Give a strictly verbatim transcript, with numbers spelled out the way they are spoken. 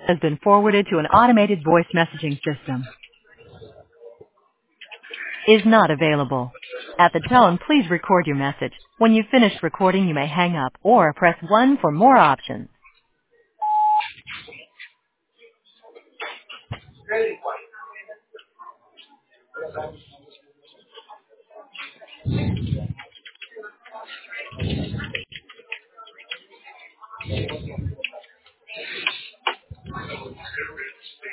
has been forwarded to an automated voice messaging system. Is not available. At the tone, please record your message. When you've finished recording, you may hang up or press one for more options.